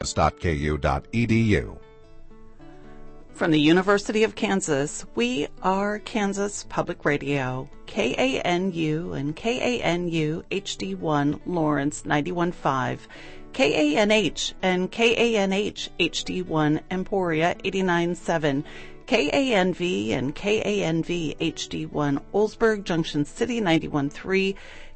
kansaspress.ku.edu. From the University of Kansas, we are Kansas Public Radio, KANU and KANU HD1 Lawrence 91.5, KANH and KANH HD1 Emporia 89.7, KANV and KANV HD1 Oldsburg Junction City 91.3,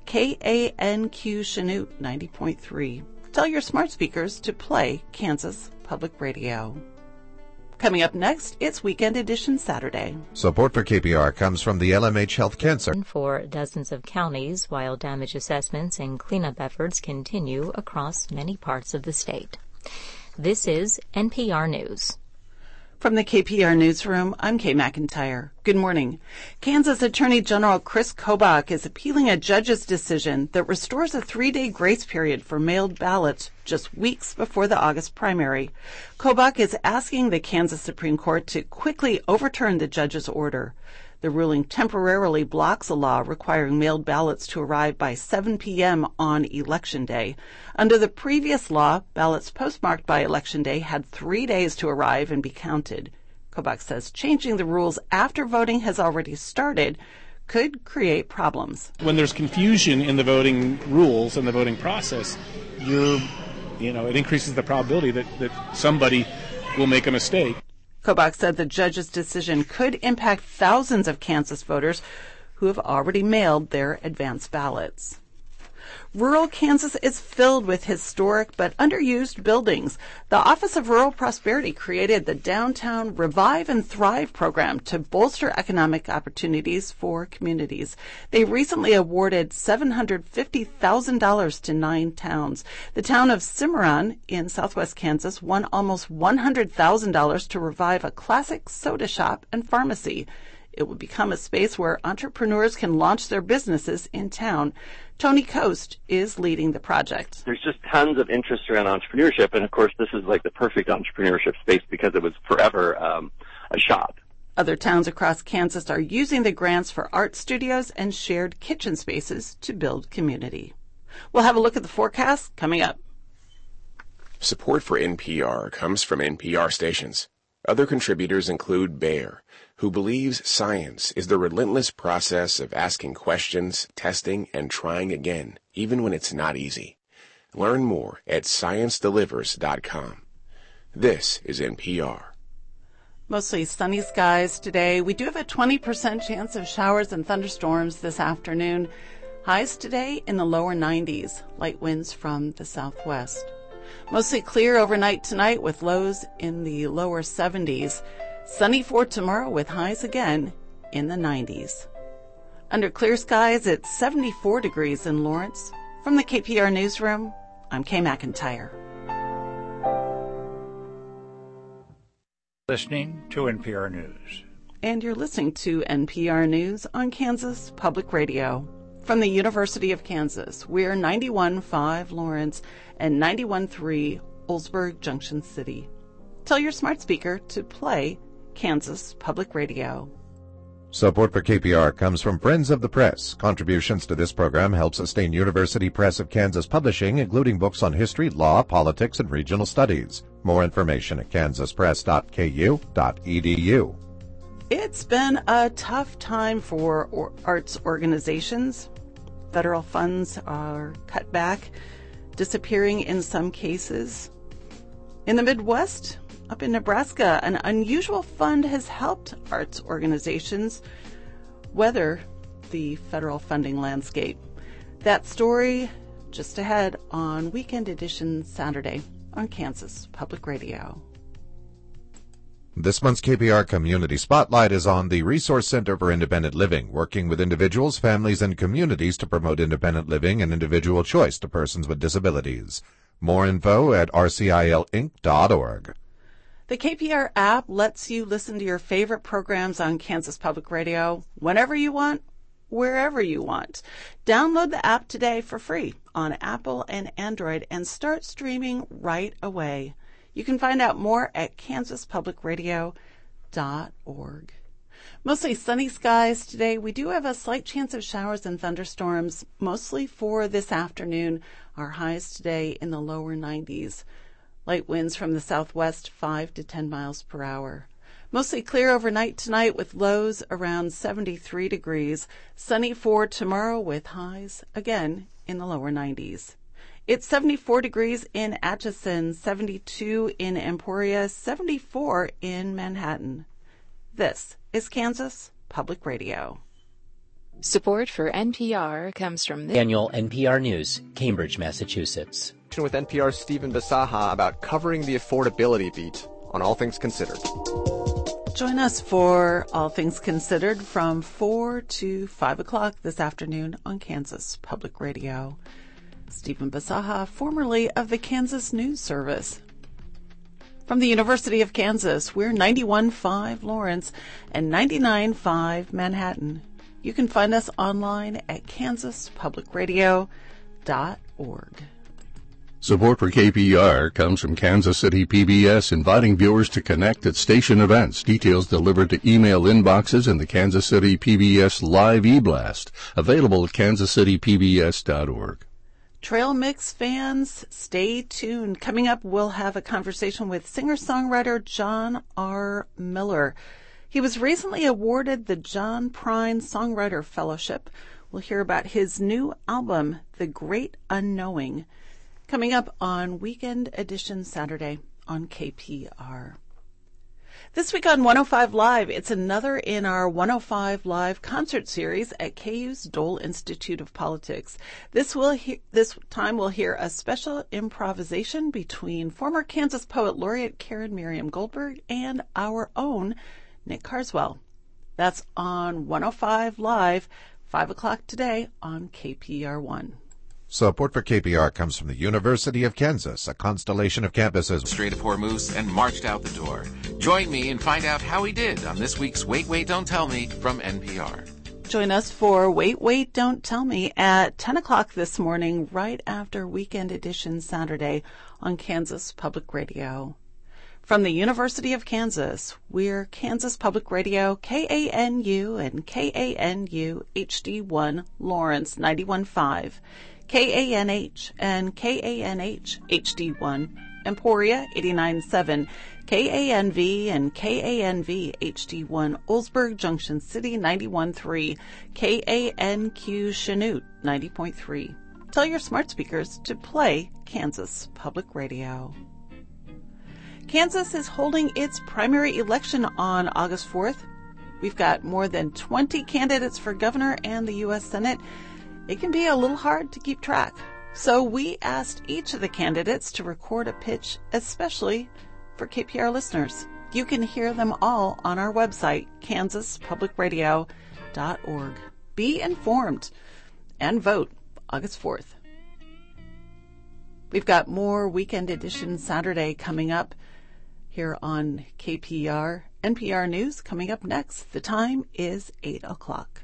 KANQ Chanute 90.3. Tell your smart speakers to play Kansas Public Radio. Coming up next, it's Weekend Edition Saturday. Support for KPR comes from the LMH Health Cancer. For dozens of counties, while damage assessments and cleanup efforts continue across many parts of the state. This is NPR News. From the KPR Newsroom, I'm Kay McIntyre. Good morning. Kansas Attorney General Chris Kobach is appealing a judge's decision that restores a 3-day grace period for mailed ballots just weeks before the August primary. Kobach is asking the Kansas Supreme Court to quickly overturn the judge's order. The ruling temporarily blocks a law requiring mailed ballots to arrive by 7 p.m. on Election Day. Under the previous law, ballots postmarked by Election Day had 3 days to arrive and be counted. Kobach says changing the rules after voting has already started could create problems. When there's confusion in the voting rules and the voting process, it increases the probability that somebody will make a mistake. Kobach said the judge's decision could impact thousands of Kansas voters who have already mailed their advance ballots. Rural Kansas is filled with historic but underused buildings. The Office of Rural Prosperity created the Downtown Revive and Thrive program to bolster economic opportunities for communities. They recently awarded $750,000 to 9 towns. The town of Cimarron in southwest Kansas won almost $100,000 to revive a classic soda shop and pharmacy. It will become a space where entrepreneurs can launch their businesses in town. Tony Coast is leading the project. There's just tons of interest around entrepreneurship, and of course this is like the perfect entrepreneurship space because it was forever a shop. Other towns across Kansas are using the grants for art studios and shared kitchen spaces to build community. We'll have a look at the forecast coming up. Support for NPR comes from NPR stations. Other contributors include Bayer, who believes science is the relentless process of asking questions, testing, and trying again, even when it's not easy. Learn more at ScienceDelivers.com. This is NPR. Mostly sunny skies today. We do have a 20% chance of showers and thunderstorms this afternoon. Highs today in the lower 90s, light winds from the southwest. Mostly clear overnight tonight with lows in the lower 70s. Sunny for tomorrow with highs again in the 90s. Under clear skies, it's 74 degrees in Lawrence. From the KPR Newsroom, I'm Kay McIntyre. Listening to NPR News. And you're listening to NPR News on Kansas Public Radio. From the University of Kansas, we're 91.5 Lawrence and 91.3 Oldsburg Junction City. Tell your smart speaker to play Kansas Public Radio. Support for KPR comes from Friends of the Press. Contributions to this program help sustain University Press of Kansas publishing, including books on history, law, politics, and regional studies. More information at kansaspress.ku.edu. It's been a tough time for arts organizations. Federal funds are cut back, disappearing in some cases. In the Midwest, up in Nebraska, an unusual fund has helped arts organizations weather the federal funding landscape. That story just ahead on Weekend Edition Saturday on Kansas Public Radio. This month's KPR Community Spotlight is on the Resource Center for Independent Living, working with individuals, families, and communities to promote independent living and individual choice to persons with disabilities. More info at rcilinc.org. The KPR app lets you listen to your favorite programs on Kansas Public Radio whenever you want, wherever you want. Download the app today for free on Apple and Android and start streaming right away. You can find out more at kansaspublicradio.org. Mostly sunny skies today. We do have a slight chance of showers and thunderstorms, mostly for this afternoon. Our highs today in the lower 90s. Light winds from the southwest, 5 to 10 miles per hour. Mostly clear overnight tonight with lows around 73 degrees. Sunny for tomorrow with highs, again, in the lower 90s. It's 74 degrees in Atchison, 72 in Emporia, 74 in Manhattan. This is Kansas Public Radio. Support for NPR comes from the Annual NPR News, Cambridge, Massachusetts. With NPR's Stephen Basaha about covering the affordability beat on All Things Considered. Join us for All Things Considered from 4 to 5 o'clock this afternoon on Kansas Public Radio. Stephen Basaha, formerly of the Kansas News Service. From the University of Kansas, we're 91.5 Lawrence and 99.5 Manhattan. You can find us online at kansaspublicradio.org. Support for KPR comes from Kansas City PBS, inviting viewers to connect at station events. Details delivered to email inboxes in the Kansas City PBS Live e-blast, available at kansascitypbs.org. Trail Mix fans, stay tuned. Coming up, we'll have a conversation with singer-songwriter John R. Miller. He was recently awarded the John Prine Songwriter Fellowship. We'll hear about his new album, The Great Unknowing, coming up on Weekend Edition Saturday on KPR. This week on 105 Live, it's another in our 105 Live concert series at KU's Dole Institute of Politics. This time we'll hear a special improvisation between former Kansas Poet Laureate Karen Miriam Goldberg and our own Nick Carswell. That's on 105 Live, 5 o'clock today on KPR1. Support for KPR comes from the University of Kansas, a constellation of campuses. Strait of Hormuz and marched out the door. Join me and find out how he did on this week's Wait, Wait, Don't Tell Me from NPR. Join us for Wait, Wait, Don't Tell Me at 10 o'clock this morning, right after Weekend Edition Saturday on Kansas Public Radio. From the University of Kansas, we're Kansas Public Radio, KANU and KANU HD1 Lawrence 91.5. KANH and KANH HD1, Emporia 89.7, KANV and KANV HD1, Oldsburg Junction City 91.3, KANQ Chanute 90.3. Tell your smart speakers to play Kansas Public Radio. Kansas is holding its primary election on August 4th. We've got more than 20 candidates for governor and the U.S. Senate. It can be a little hard to keep track. So we asked each of the candidates to record a pitch, especially for KPR listeners. You can hear them all on our website, kansaspublicradio.org. Be informed and vote August 4th. We've got more Weekend Edition Saturday coming up here on KPR. NPR News coming up next. The time is 8 o'clock.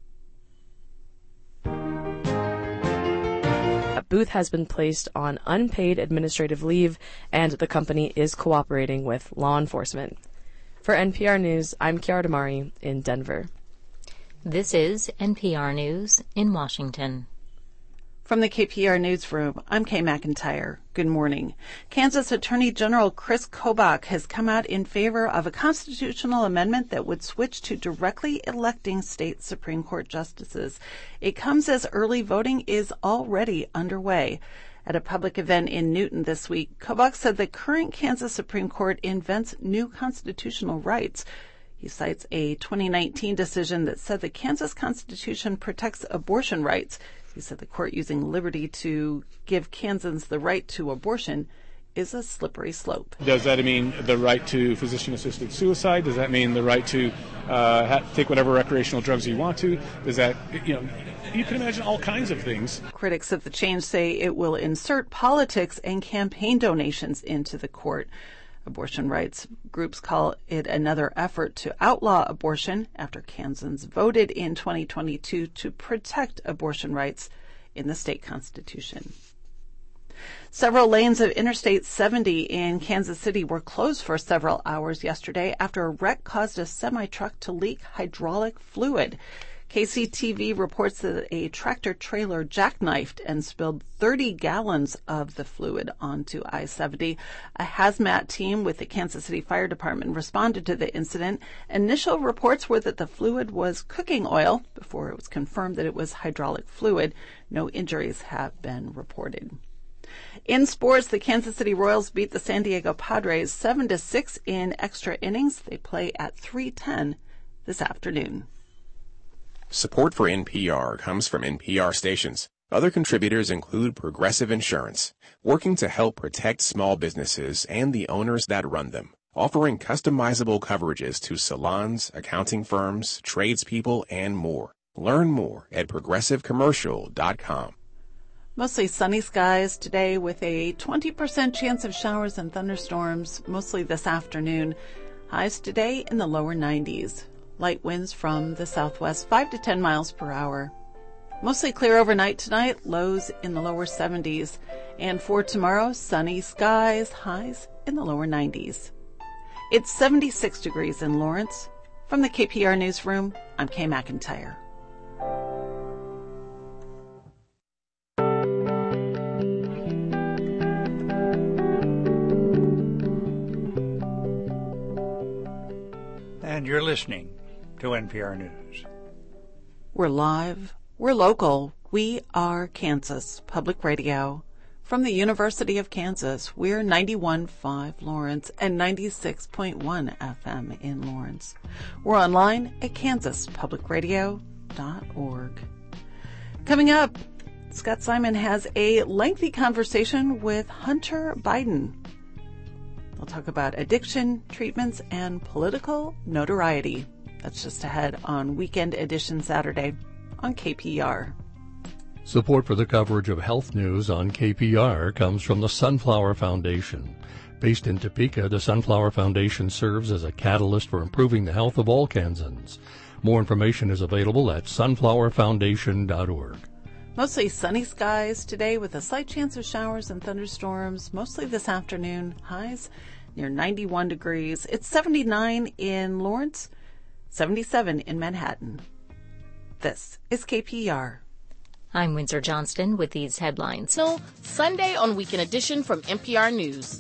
A booth has been placed on unpaid administrative leave, and the company is cooperating with law enforcement. For NPR News, I'm Kiara Damari in Denver. This is NPR News in Washington. From the KPR Newsroom, I'm Kay McIntyre. Good morning. Kansas Attorney General Chris Kobach has come out in favor of a constitutional amendment that would switch to directly electing state Supreme Court justices. It comes as early voting is already underway. At a public event in Newton this week, Kobach said the current Kansas Supreme Court invents new constitutional rights. He cites a 2019 decision that said the Kansas Constitution protects abortion rights. He said the court using liberty to give Kansans the right to abortion is a slippery slope. Does that mean the right to physician-assisted suicide? Does that mean the right to take whatever recreational drugs you want to? Does that, you can imagine all kinds of things. Critics of the change say it will insert politics and campaign donations into the court. Abortion rights groups call it another effort to outlaw abortion after Kansans voted in 2022 to protect abortion rights in the state constitution. Several lanes of Interstate 70 in Kansas City were closed for several hours yesterday after a wreck caused a semi-truck to leak hydraulic fluid. KCTV reports that a tractor-trailer jackknifed and spilled 30 gallons of the fluid onto I-70. A hazmat team with the Kansas City Fire Department responded to the incident. Initial reports were that the fluid was cooking oil before it was confirmed that it was hydraulic fluid. No injuries have been reported. In sports, the Kansas City Royals beat the San Diego Padres 7-6 in extra innings. They play at 3:10 this afternoon. Support for NPR comes from NPR stations. Other contributors include Progressive Insurance, working to help protect small businesses and the owners that run them, offering customizable coverages to salons, accounting firms, tradespeople, and more. Learn more at progressivecommercial.com. Mostly sunny skies today with a 20% chance of showers and thunderstorms, mostly this afternoon. Highs today in the lower 90s. Light winds from the southwest, 5 to 10 miles per hour. Mostly clear overnight tonight, lows in the lower 70s. And for tomorrow, sunny skies, highs in the lower 90s. It's 76 degrees in Lawrence. From the KPR Newsroom, I'm Kay McIntyre. And you're listening to NPR News. We're live. We're local. We are Kansas Public Radio. From the University of Kansas, we're 91.5 Lawrence and 96.1 FM in Lawrence. We're online at kansaspublicradio.org. Coming up, Scott Simon has a lengthy conversation with Hunter Biden. We'll talk about addiction, treatments, and political notoriety. That's just ahead on Weekend Edition Saturday on KPR. Support for the coverage of health news on KPR comes from the Sunflower Foundation. Based in Topeka, the Sunflower Foundation serves as a catalyst for improving the health of all Kansans. More information is available at sunflowerfoundation.org. Mostly sunny skies today with a slight chance of showers and thunderstorms, mostly this afternoon. Highs near 91 degrees. It's 79 in Lawrence, 77 in Manhattan. This is KPR. I'm Windsor Johnston with these headlines. Sunday on Weekend Edition from NPR News.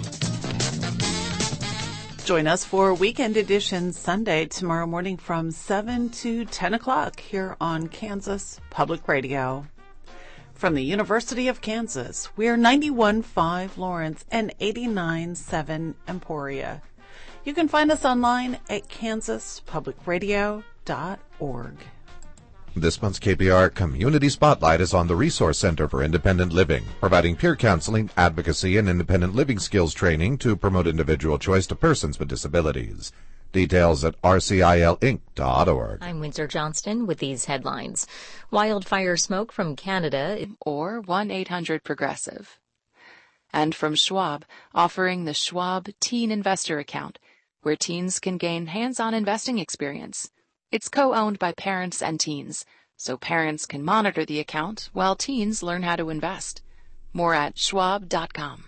Join us for Weekend Edition Sunday tomorrow morning from 7 to 10 o'clock here on Kansas Public Radio. From the University of Kansas, we're 91.5 Lawrence and 89.7 Emporia. You can find us online at kansaspublicradio.org. This month's KPR Community Spotlight is on the Resource Center for Independent Living, providing peer counseling, advocacy, and independent living skills training to promote individual choice to persons with disabilities. Details at rcilinc.org. I'm Windsor Johnston with these headlines. Wildfire smoke from Canada. Or 1-800-PROGRESSIVE. And from Schwab, offering the Schwab Teen Investor Account, where teens can gain hands-on investing experience. It's co-owned by parents and teens, so parents can monitor the account while teens learn how to invest. More at schwab.com.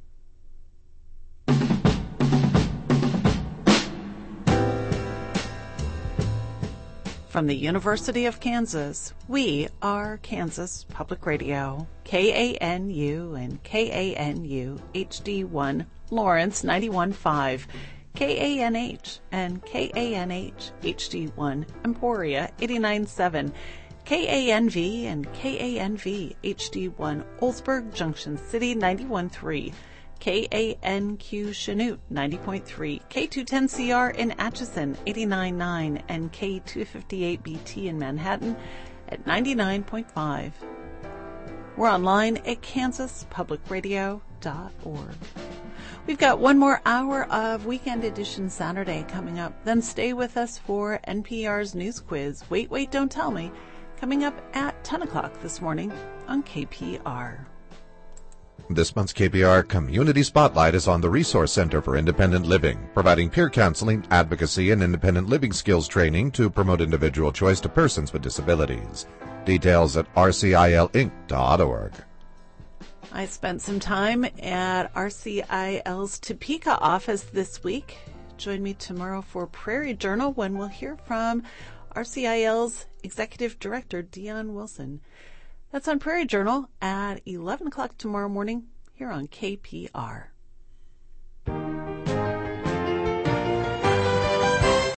From the University of Kansas, we are Kansas Public Radio, KANU and KANU HD1, Lawrence 91.5. KANH and KANH HD1, Emporia 89.7, KANV and KANV HD1, Oldsburg Junction City 91.3, KANQ Chanute 90.3, K210CR in Atchison 89.9, and K258BT in Manhattan at 99.5. We're online at kansaspublicradio.org. We've got one more hour of Weekend Edition Saturday coming up. Then stay with us for NPR's News Quiz, Wait, Wait, Don't Tell Me, coming up at 10 o'clock this morning on KPR. This month's KPR Community Spotlight is on the Resource Center for Independent Living, providing peer counseling, advocacy, and independent living skills training to promote individual choice to persons with disabilities. Details at rcilinc.org. I spent some time at RCIL's Topeka office this week. Join me tomorrow for Prairie Journal when we'll hear from RCIL's Executive Director, Dion Wilson. That's on Prairie Journal at 11 o'clock tomorrow morning here on KPR.